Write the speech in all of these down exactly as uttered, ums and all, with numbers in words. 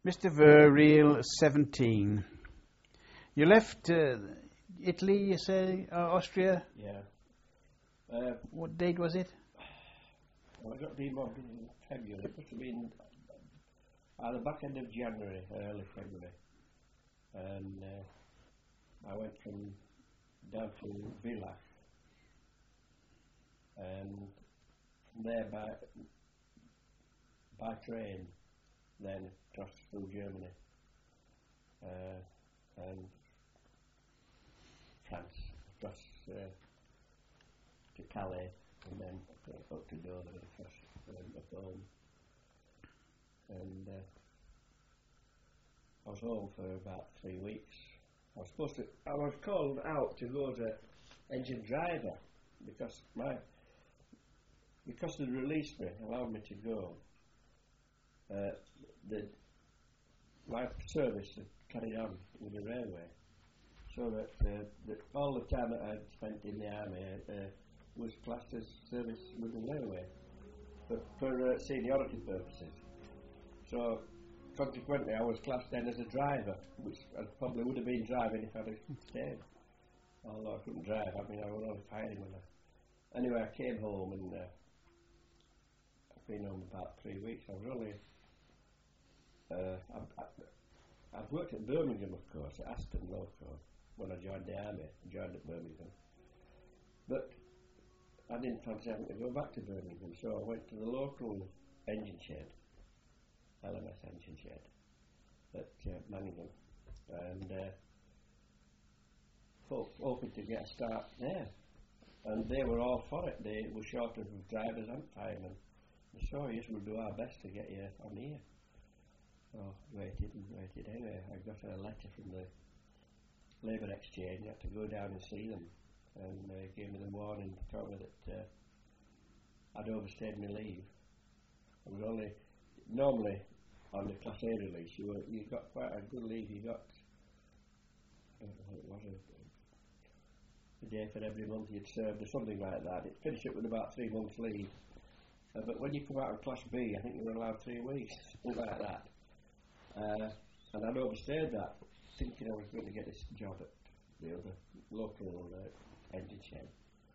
Mister Verriel, seventeen. You left uh, Italy, you say, uh, Austria? Yeah. Uh, what date was it? Well, I got demobbed in February. It must have been at the back end of January, early February. And uh, I went from down to Villach. And from there by, by train, then across through Germany. Uh, and France, across uh, to Calais, and then up to Dover, across um, up home. And uh, I was home for about three weeks. I was supposed to, I was called out to go as a engine driver because my, because they released me, allowed me to go. Uh, the my service had carried on with the railway, so that, uh, that all the time that I had spent in the army uh, was classed as service with the railway, but for uh, seniority purposes. So consequently, I was classed then as a driver, which I probably would have been driving if I'd have stayed. Although I couldn't drive, I mean, I was only firing when I. Anyway, I came home and uh, I've been home about three weeks. I was only. Uh, I, I, I've worked at Birmingham, of course, at Aston Loco, when I joined the army. I joined at Birmingham. But I didn't fancy having to go back to Birmingham, so I went to the local engine shed, L M S engine shed, at uh, Manningham, and uh, hope, hoping to get a start there. And they were all for it. They were short of drivers and firemen. So yes, we'll do our best to get you on here. So waited and waited. Anyway, I got a letter from the Labour Exchange. I had to go down and see them, and they uh, gave me the warning, told me that uh, I'd overstayed my leave. I was only normally on the Class A release. You were, you got quite a good leave. You got I don't know what it was a, a day for every month you'd served or something like that. It finished up with about three months leave. Uh, but when you come out of Class B, I think you were allowed three weeks, something like that. Uh, and I'd overstayed that, thinking I was going to get this job at the other local uh, engine shed.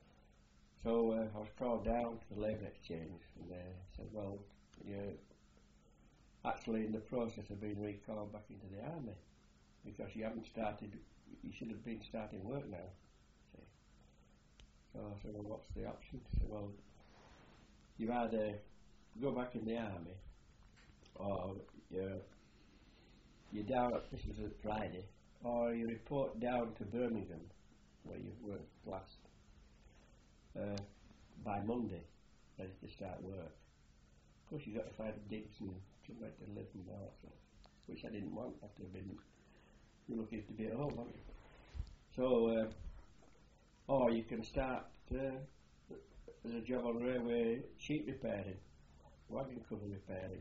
So uh, I was called down to the Labour Exchange, and they said, well, you're actually in the process of being recalled back into the army, because you haven't started, you should have been starting work now. See? So I said, well, what's the option? They said, well, you either go back in the army, or you're, you're down, this was at Friday, or you report down to Birmingham, where you worked last, uh, by Monday, ready to start work. Of course, you've got to find digs and somewhere to live and all that, which I didn't want after I've been lucky to be at home, haven't you? So, uh, or you can start uh, as a job on railway sheet repairing, wagon cover repairing.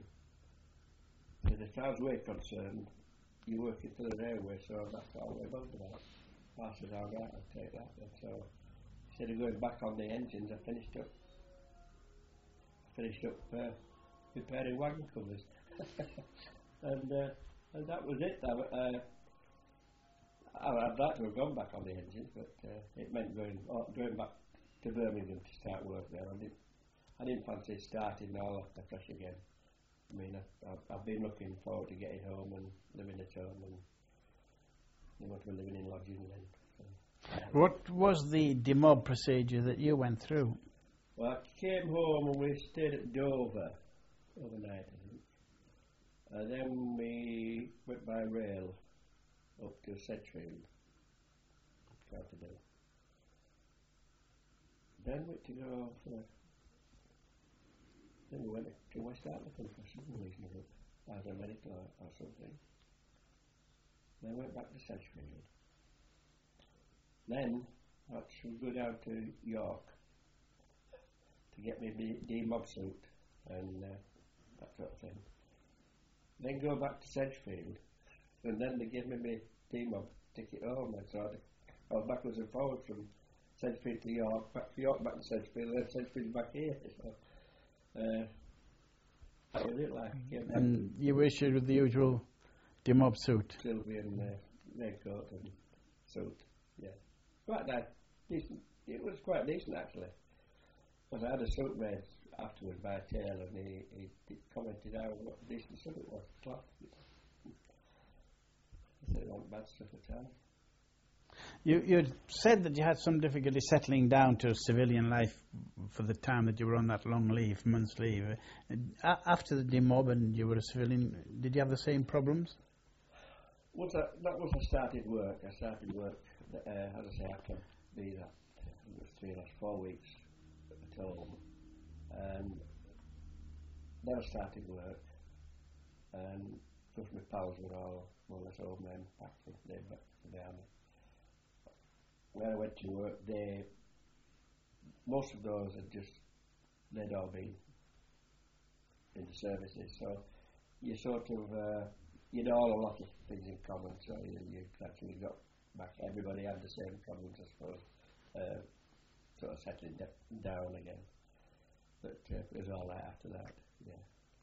So as far as we're concerned, you're working for the railway, so that's all we're bothered about. I said, all right, I'll take that then. So instead of going back on the engines, I finished up I finished up uh, repairing wagon covers. and, uh, and that was it. I, uh, I'd like to have gone back on the engines, but uh, it meant going oh, going back to Birmingham to start work there. I didn't, I didn't fancy starting all afresh again. I mean, I, I've, I've been looking forward to getting home and living at home, and you want to be living in lodging then. So, uh, what was the demob procedure that you went through? Well, I came home and we stayed at Dover overnight, I think. And then we went by rail up to Sedgefield, Carterdale. Then we went to go for. Then we went to West African for some reason, either medical or, or something. Then went back to Sedgefield. Then I should go down to York to get me demob suit and uh, that sort of thing. Then go back to Sedgefield, and then they gave me my demob ticket home. And so I was backwards and forwards from Sedgefield to York, back to York, back to Sedgefield, and then Sedgefield back here. So, uh, that was it, like. And you were issued with the usual The mob suit. Sylvian uh, raincoat and suit. Yeah, quite nice, decent. It was quite decent actually. Because I had a suit made afterwards by a tailor, and he, he, he commented how what a decent suit it was. Cloth. I said it wasn't bad stuff at all. You you said that you had some difficulty settling down to civilian life for the time that you were on that long leave, month's leave. Uh, after the demob and you were a civilian, did you have the same problems? Once I, not once I started work, I started work, uh, as I say, after be that, it was three and a half, four weeks at home. And then I started work, and of course my pals were all more or less old men back from the, back from the army. When I went to work, they, most of those had just, they'd all been in the services, so you sort of, uh, you'd all a lot of things in common, so you, you gradually got back, everybody had the same problems, I suppose, uh, sort of settling d- down again, but uh, it was all right after that, yeah.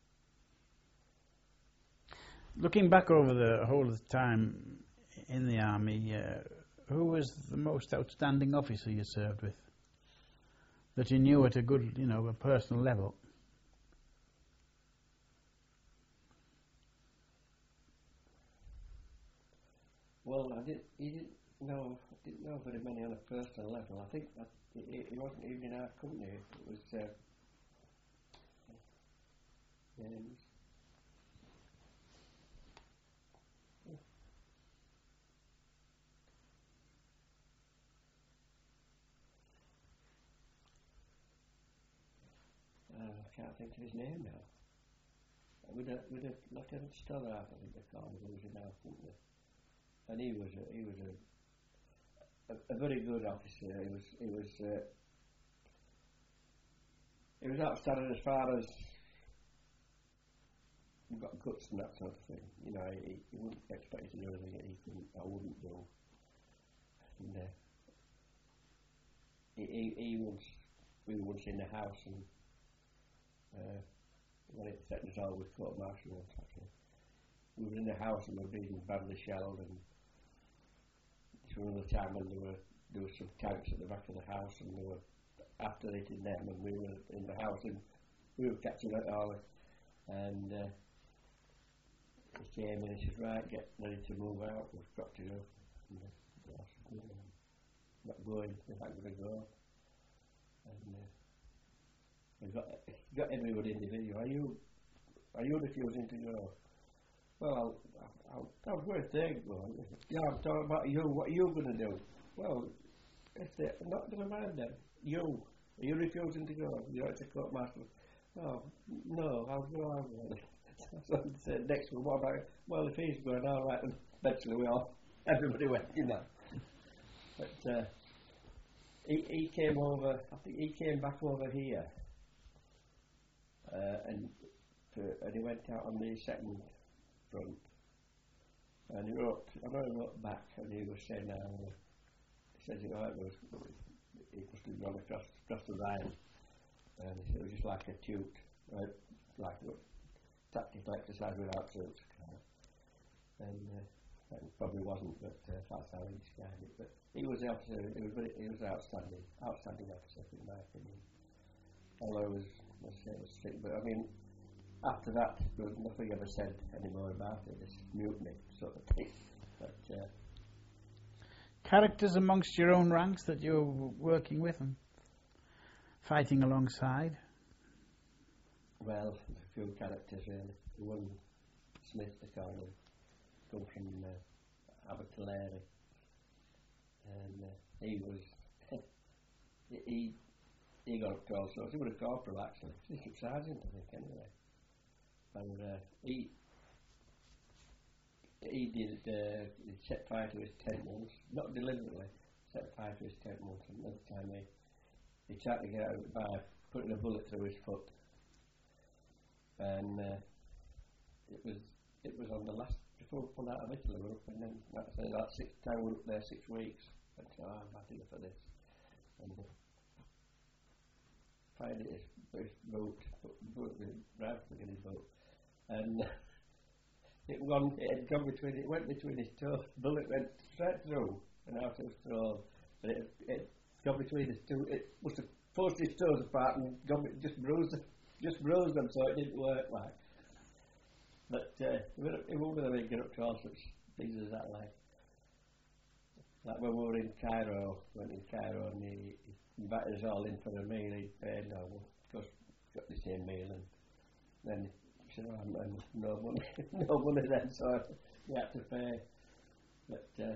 Looking back over the whole of the time in the army, uh, who was the most outstanding officer you served with? That you knew at a good, you know, a personal level? Well, I didn't, he didn't know, I didn't know very many on a personal level. I think that it, it wasn't even in our company. It was, uh, names. Uh, I can't think of his name now. With a with a Lieutenant Stoddart, I think they called him, who was in our company, and he was a, he was a, a, a very good officer. He was he was uh, he was outstanding as far as he got guts and that sort of thing. You know, he, he wouldn't expect you to do anything that he couldn't or wouldn't do. And uh, he, he he once we were once in the house and. Uh, when it set us all with court martial once actually. We were in the house and we were being badly shelled, and it was another time when there were there were some tanks at the back of the house, and they were after hitting them, and we were in the house and we were catching it all, and uh, he came and he said, right, get ready to move out, we've got to go. And uh, I said, no, I'm not going, I'm not going to go. And uh, we got got everybody in the video. Are you are you refusing to go? Well, I'll, I'll, I'll where they go. Yeah, I'm talking about you. What are you going to do? Well, if they're not going to mind them, you are you refusing to go? You're at the court martial. Oh no, I'll go. I'll go. So I said next one. What about? Well, if he's going, all right. And eventually we all everybody went, you know. But uh, he he came over. I think he came back over here. Uh, and to, and he went out on the second front, and he wrote. I know he wrote back, and he was saying, uh, he says, you know, it was he must have gone across across the Rhine, and he said it was just like a toot, right? Like a tactical exercise without suits, and uh, it probably wasn't, but uh, that's how he described it. But he was the officer. He was very, he was outstanding, outstanding officer in my opinion. Although it was, it was strict, but I mean, after that, there was nothing ever said anymore about it. This mutiny sort of thing. But uh, characters amongst your own ranks that you were working with and fighting alongside? Well, a few characters really. The one Smith, the kind of come from uh, Abertillery, and uh, he was he. He got up to all sorts. He was a corporal actually. He's a sergeant, I think, anyway. And uh, he he did uh, he set fire to his tent once, not deliberately. Set fire to his tent once, and another time he he tried to get out by putting a bullet through his foot. And uh, it was it was on the last before we pulled out of Italy. We were up, and then like I say, that six time we were up there six weeks. And so I'm happy for this. And, uh, find it his, his boat, boat the driver in his boat, and it gone, it had gone between, it went between his toes. Bullet went straight through and out of his throat. But it, it got between his two, it must have forced his toes apart and got, just bruised them, just bruised them, so it didn't work like. But uh, it won't really get up to all such things as that, like. Like when we were in Cairo, went in Cairo and he, he invited us all in for a meal, he'd paid, no, well, of course, got the same meal, and then he said, oh, I'm, I'm no money, no money then, so we had to pay. But, uh,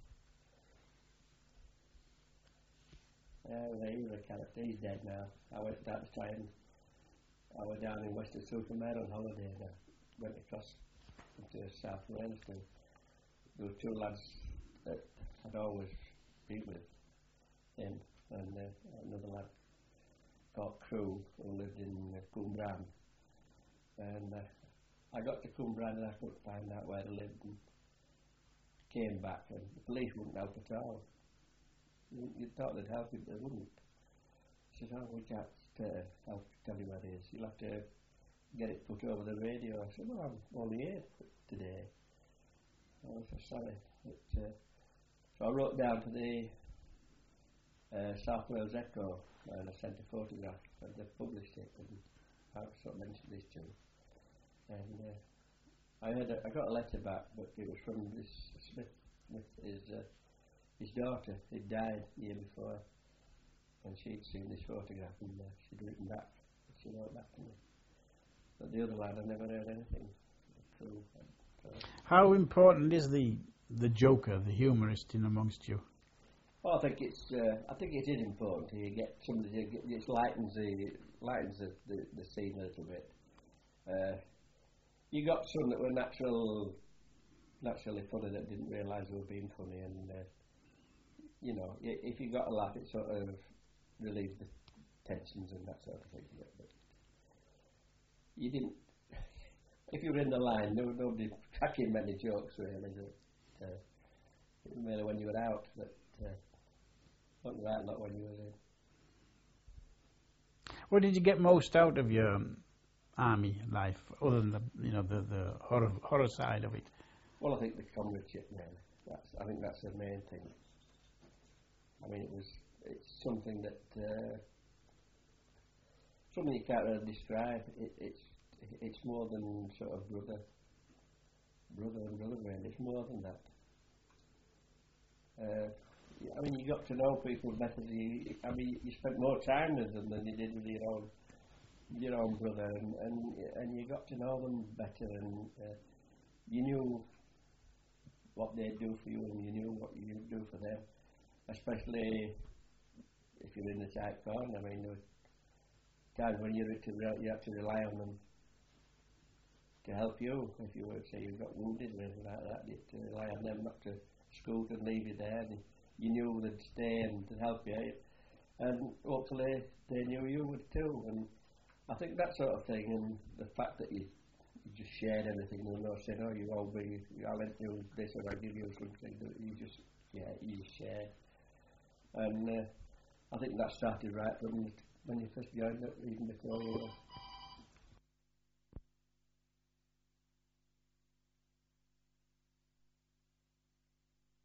uh, he was a character, he's dead now. I went down to try and, I was down in Western Supermare on holiday and I went across into South Wales to, there were two lads that I'd always been with him and uh, another lad called Crew who lived in uh, Cwmbran, and uh, I got to Cwmbran and I couldn't find out where they lived and came back and the police wouldn't help at all. You, you thought they'd help you but they wouldn't. I said, oh, we can't uh, help tell you where it is, you'll have to get it put over the radio. I said, well, I'm only here today. I was so sorry. But, uh, so I wrote down to the uh, South Wales Echo and I sent a photograph and they published it and I sort of mentioned this to them. And uh, I had a, I got a letter back, but it was from this Smith, Smith his, uh, his daughter. He'd died the year before and she'd seen this photograph and uh, she'd written back. She wrote back to me. But the other lad, I never heard anything. Cool. How important is the the joker, the humorist in amongst you? Well, I think it's uh, I think it is important to get somebody to get, it lightens the lightens the, the, the scene a little bit. Uh, you got some that were natural, naturally funny that didn't realise they were being funny, and uh, you know, if you got a laugh, it sort of relieved the tensions and that sort of thing. But, but you didn't. If you were in the line, no, nobody cracking many jokes really. That, uh, mainly when you were out, but uh, not that, not when you were in. What did you get most out of your um, army life, other than the you know the the horror horror side of it? Well, I think the comradeship, really. That's I think that's the main thing. I mean, it was it's something that uh, something you can't really describe. It, it's it's more than sort of brother, brother and brother, really. It's more than that. Uh, I mean, you got to know people better. You, I mean, you spent more time with them than you did with your own, your own brother, and and, and you got to know them better, and uh, you knew what they'd do for you, and you knew what you'd do for them. Especially if you're in the tight corner. I mean, there were times when you had to you had to rely on them to help you. If you were, say, you got wounded or anything like that, you had to rely on them not to scoot and leave you there. And you knew they'd stay and to help you, and hopefully they knew you would too. And I think that sort of thing, and the fact that you, you just shared everything, and not saying, "Oh, you all be, I'll let you this or I'll give you something." That you just, yeah, you just shared. And uh, I think that started right from when you first joined it, even before you were